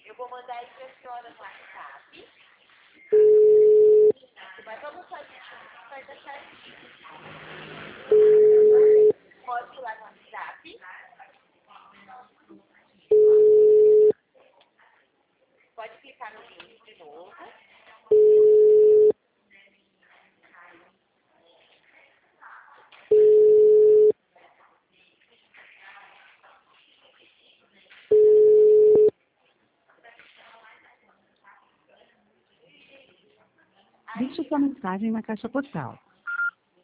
Eu vou mandar aí para a senhora no WhatsApp. Mas vamos fazer vai dar certinho. Pode ir lá no WhatsApp. Pode clicar no link de novo. Deixe sua mensagem na caixa postal.